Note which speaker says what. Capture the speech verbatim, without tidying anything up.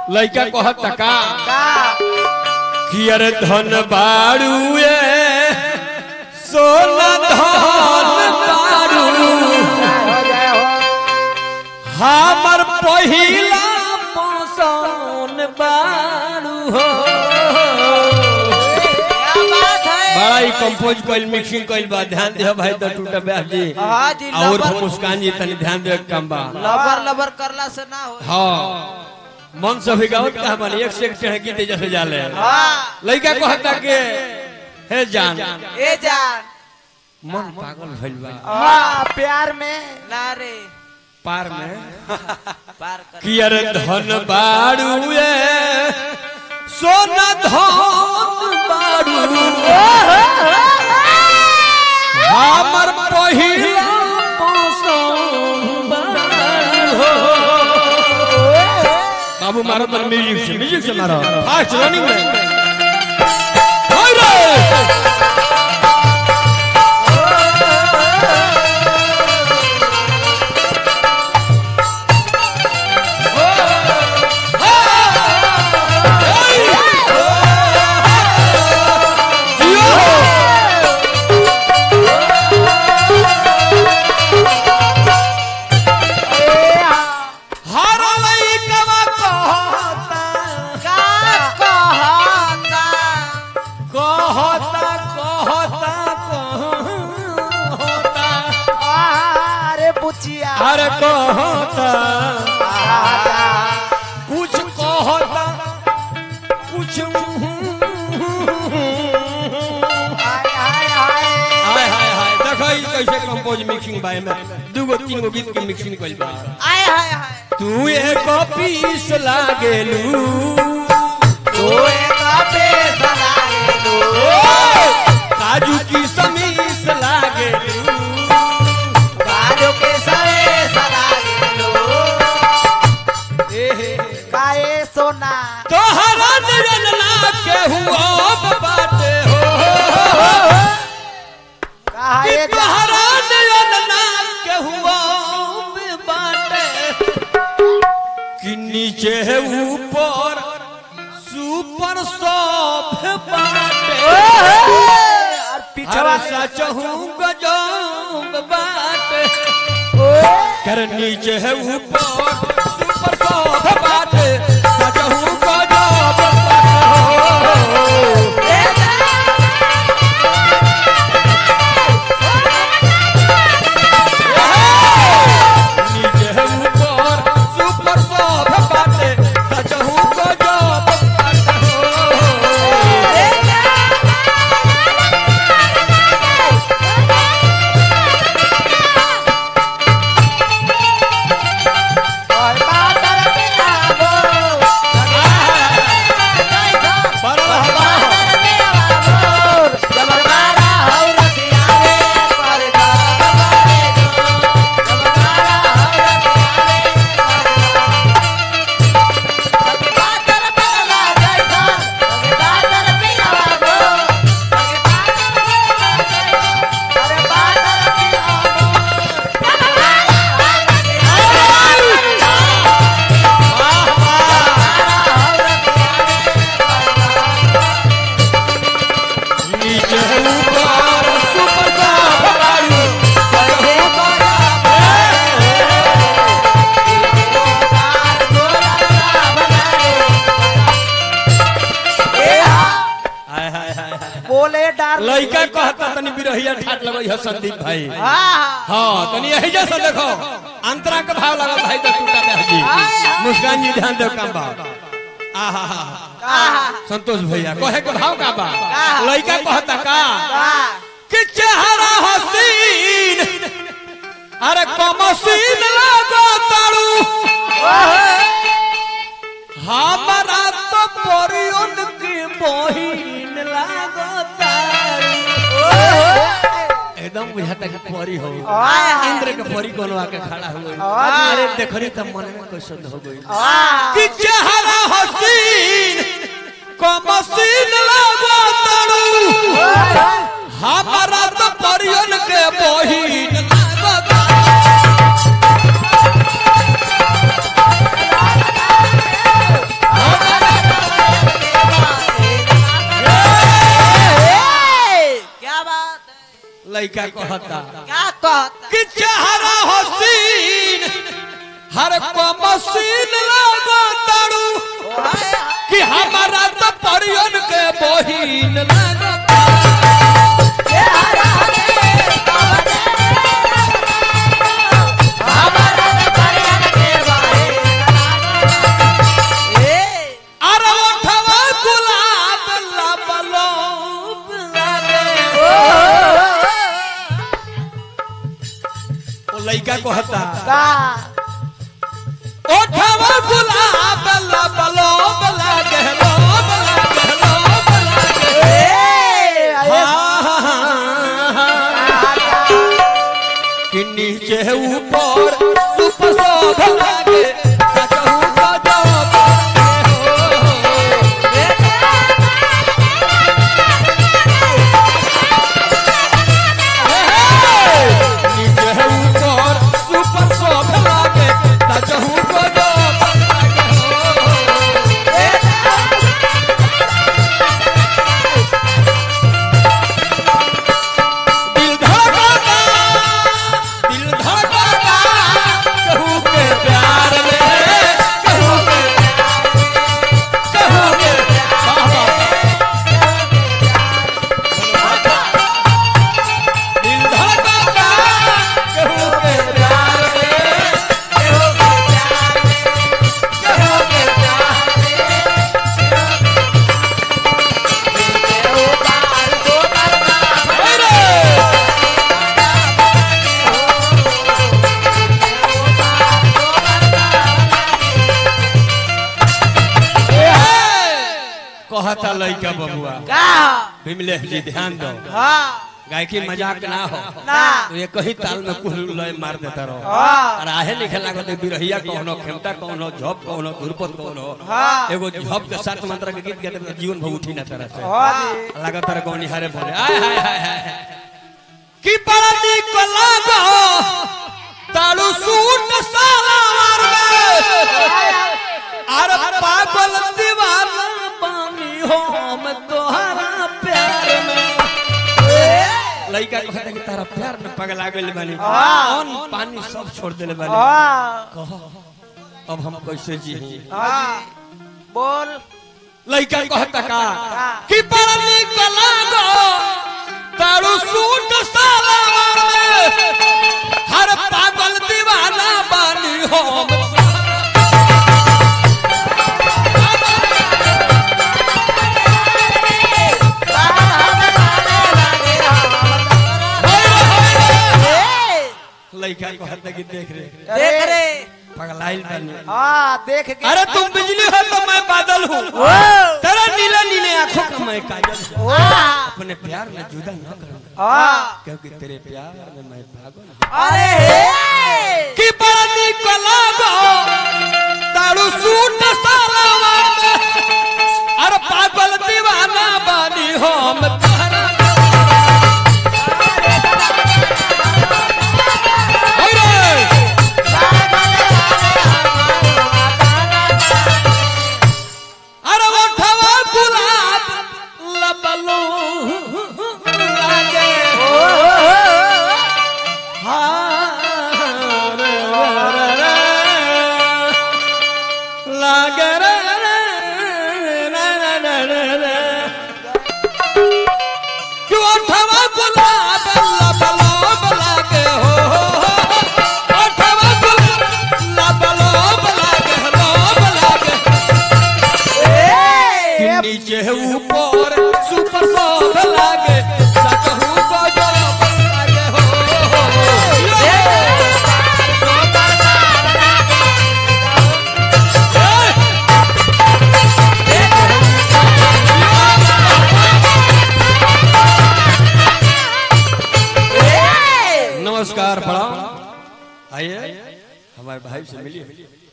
Speaker 1: लइका कहत का
Speaker 2: का
Speaker 1: कि अरे धन बाड़ू ए सोना धन बाड़ू हमर पहिला पसंद बाड़ू हो। बड़ा ही कंपोज कइल मिक्सिंग कइल बा ध्यान दे भाई तो टूटा ब्याह जी
Speaker 2: हां जी
Speaker 1: और मुस्कान जी तनी ध्यान दे काम बा
Speaker 2: लबर लबर करला से ना हो।
Speaker 1: हां मन से भी गावत का मन एक से एक चढ़ गीते जैसे जाले
Speaker 2: हां
Speaker 1: लइका कहता के हे जान
Speaker 2: ए जान
Speaker 1: मन पागल भइल बा
Speaker 2: हां प्यार में ना रे
Speaker 1: पार में
Speaker 2: पार कर
Speaker 1: कि अरे धन बाड़ू ए सोना धन बाड़ू हमर पहिला पसंद बाड़ू हो। बाबू मारो तो म्यूजिक से म्यूजिक से मारो फास्ट रनिंग में हाय रे अरे कहता कुछ कहता कुछ हाय हाय हाय देखो कैसे कंपोज मिक्सिंग बाय में दूगो तीन गो गीत के मिक्सिंग कइल बा
Speaker 2: हाय हाय हाय
Speaker 1: तू एक पीस लागेलू
Speaker 2: तू एक पीस लागेलू
Speaker 1: काजू की समीस लागेलू
Speaker 2: काजू की समीस लागेलू
Speaker 1: ए
Speaker 2: काए सोना
Speaker 1: तोहरा नजर ना के हुआ बाटे हो
Speaker 2: काए
Speaker 1: तोहरा नजर ना के हुआ बाटे कि नीचे है ऊपर सुपर सॉफ्ट बाटे
Speaker 2: और पिछवा
Speaker 1: सच हूँ गजब बाटे कर नीचे है ऊपर सुपर सॉफ्ट बाटे सच हूँ गजब नीचे है ऊपर सुपर सॉफ्ट बाटे सच हूँ गजब
Speaker 2: और बादल के आगो बादल के आगो जब मारा हो रतिया रे पर जब मारे जो जब मारा हो रतिया रे बादल पगला जैसा बादल पे आगो अरे बादल के
Speaker 1: नीचे ऊपर सुपर सॉफ्ट बाड़ू सच हूँ हाय हाय हाय
Speaker 2: बोले डार
Speaker 1: लइका कहता तनी बिरहिया ठाट लगई ह संदीप भाई
Speaker 2: हां
Speaker 1: हां तनी यही जैसा देखो अंतरा के भाव लगा भाई तो टूटा पे जी मुस्कान जी ध्यान दो काम बा आहा
Speaker 2: आहा
Speaker 1: संतोष भैया कहे के भाव का बा लइका कहता का
Speaker 2: हां
Speaker 1: कि चेहरा हसीन अरे कमसीन लागो तारू हमारा तो परियन की बहिन लागो तारू एकदम बुझाता कि परी हो इंद्र के परी कोनो आके खड़ा हो गई अरे देखरी त मन में कैसन हो गई कि चेहरा हसीन कमसीन लागो तारू हमारा तो परियन के बहिन लागो तारू लड़का कहता
Speaker 2: क्या कहता
Speaker 1: कि चेहरा हसीन हर को मसीन लगो तारू कि हमारा तो परियन के बहिन लगता
Speaker 2: चेहरा हसीन हमारा तो परियन के बहिन ए
Speaker 1: अरे उठवा गुलाब लबलोब लागे ओ लड़का कहता
Speaker 2: का
Speaker 1: उठवा गुलाब लबलोब लागे लोब लागे लोब लागे
Speaker 2: ए अरे
Speaker 1: कि नीचे ऊपर सुप शोभ लागे सकहु गजब नीचे ऊपर सुप शोभ लागे सकहु गजब दिल धड़कता दिल धड़कता कहू के प्यार में कहू के कहू के बाबा दिल धड़कता कहू के प्यार में कहू के कहू के कहता लइका बबुआ
Speaker 2: का
Speaker 1: विमलेश जी ध्यान दो
Speaker 2: हां
Speaker 1: गायकी मजाक ना हो
Speaker 2: ना
Speaker 1: तो ये कहीं ताल में कुल लय मार देता रहो
Speaker 2: हाँ।
Speaker 1: और आहे लिखे लागत बिरहिया कौनो खेमता कौनो झप कौनो धुरपत कौनो
Speaker 2: हाँ।
Speaker 1: एगो झप के सात मंत्र के गीत गाते जीवन भर उठी ना तरह से
Speaker 2: हां जी
Speaker 1: लागत तरह कौन हारे बोले आय हाय हाय हाय की बड़ा निक लागो तालू सूट सलवार में अरे पागल दीवाना बानी हो मैं तोहरा प्यार में लइका कहता कि तारा प्यार में पगला गेल बानी
Speaker 2: हाँ।
Speaker 1: अन्न पानी सब छोड़ देले बानी
Speaker 2: हां
Speaker 1: कह अब हम कैसे जी
Speaker 2: हां बोल
Speaker 1: लइका कहता का कि बड़ा निक लागो तारू सूट सलवार में हर पागल दीवाना बानी हो लइका कहता कि देख रे
Speaker 2: देख रे
Speaker 1: पगलाइल बानी
Speaker 2: हां देख के
Speaker 1: अरे तुम बिजली हो तो मैं बादल हूँ
Speaker 2: ओ
Speaker 1: तेरा नीले नीले आंखों का मैं काजल हूँ
Speaker 2: हां
Speaker 1: अपने प्यार में जुदा न करूंगा
Speaker 2: हां
Speaker 1: क्योंकि तेरे प्यार में मैं पागल हूँ
Speaker 2: अरे हे
Speaker 1: कि बड़ा निक लागो तारू सूट सलवार में अरे पागल दीवाना बानी हो मैं तोहरा अरे उठवा गुलाब लबलो लागे हाँ रे रे रे लागे रे रे रे रे रे रे कि उठवा गुलाब लबलो लागे हो उठवा गुलाब लबलो लागे लो लागे नीचे ऊपर सुपर सब लागे सकहु गजब लागे हो नमस्कार प्रणाम आइए हमारे भाई से मिलिए